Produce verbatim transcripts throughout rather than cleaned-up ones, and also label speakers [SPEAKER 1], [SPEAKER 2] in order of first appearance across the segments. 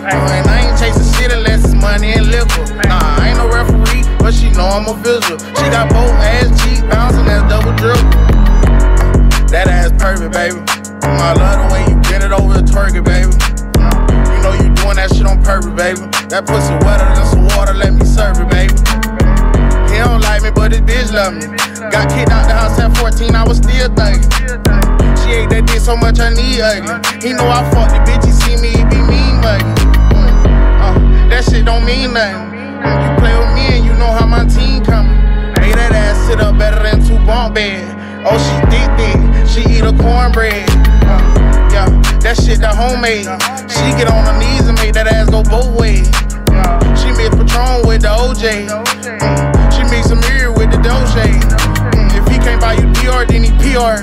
[SPEAKER 1] And I ain't chasing shit unless it's money and liquor. Nah, I ain't no referee, but she know I'm a visual. She got both ass cheeks, bouncing that double dribble. That ass perfect, baby. I love the way you bend it over the turkey, baby. You know you doing that shit on purpose, baby. That pussy wetter than some water, let me serve it, baby. He don't like me, but his bitch love me. Got kicked out the house at fourteen, I was still thinking. She ate that dick so much I need ugly. He know I fuck the bitch, he see me, he be mean muggy. Uh, that shit don't mean nothing. You play with me and you know how my team coming. Made that ass sit up better than two bunk beds. Oh, she thick thick, she eat her cornbread. Uh, yeah, that shit the homemade. She get on her knees and make that ass go both ways. She mix Patron with the O J. Mm, she mix a mirror with the Doja. Mm, if he can't buy you Dior, then he P R.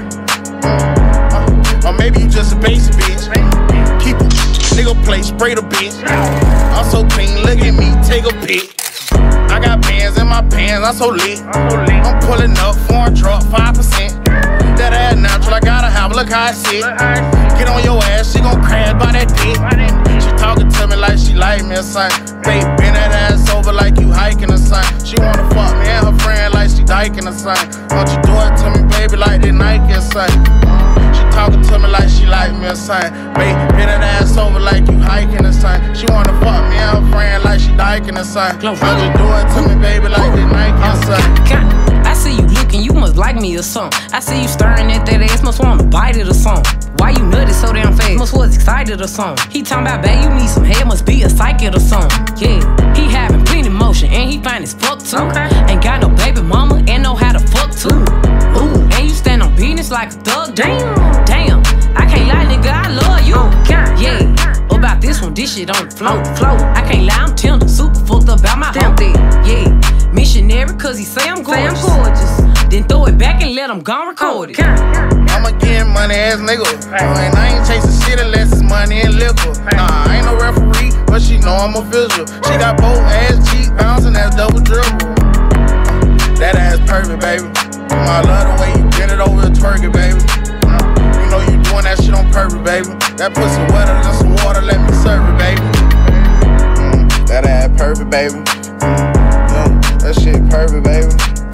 [SPEAKER 1] Mm, uh, or maybe you just a basic bitch. Keep a nigga play, spray the bitch. I'm so clean, look at me, take a pic. I got bands in my pants, I'm so lit. I'm pulling up, foreign truck, five percent. That ass natural, I gotta have, look how I sit. Get on your ass, she gon' crash by that dick. She talking to me like she like me or something. Babe, bend that ass over like you hiking or something. She wanna fuck me and her friend like she dyking or something. Won't you do it to me, baby, like they Nike or something. She talking to me like she like me or something. Babe, bend that ass over like you hiking or something. She wanna fuck me and her friend like she dyking or something. Won't you do it to me, baby, like they Nike or something.
[SPEAKER 2] I see you looking, you must like me or something. I see you staring at that ass, must wanna bite it or something. Why you nutty so damn fast? Must was excited or something. He talking about, babe, you need some head, must be a psychic or something. Yeah, he having plenty motion and he fine as fuck too. Okay. Ain't got no baby mama and know how to fuck too. Ooh, and you stand on business like a thug. Damn, damn, I can't lie, nigga, I love you. Yeah, about this one, this shit on the float, float. I can't lie, I'm tender, super fucked up about my whole thing. Yeah. Missionary, cause he say I'm gorgeous. Say I'm gorgeous. Then throw it back and let him go record it.
[SPEAKER 1] I'm a getting money ass nigga. And I ain't chasing shit unless it's money and liquor. Nah, I ain't no referee, but she know I'm a visual. She got both ass cheeks, bouncing that double dribble. That ass perfect, baby. I love the way you bend it over the turkey, baby. You know you doing that shit on purpose, baby. That pussy wetter than some water, let me serve it, baby. Mm, that ass perfect, baby. Yeah. That shit perfect, baby.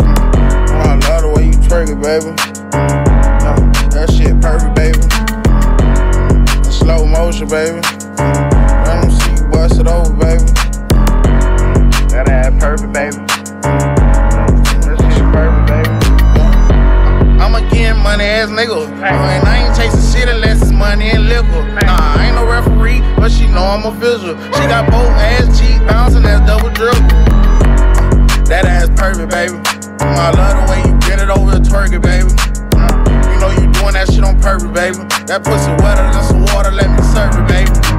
[SPEAKER 1] Oh, I love the way you twerk it, baby. Oh, that shit perfect, baby. In slow motion, baby. Let them see you bust it over, baby. That ass perfect, baby. That shit perfect, baby. I'm a getting money ass nigga. And I ain't chasing shit unless it's money and liquor. Nah, I ain't no referee, but she know I'm a visual. She got both ass cheeks, bouncing that double dribble. That ass perfect, baby. I love the way you bend it over the turkey, baby. You know you doing that shit on purpose, baby. That pussy wetter than some water, let me serve it, baby.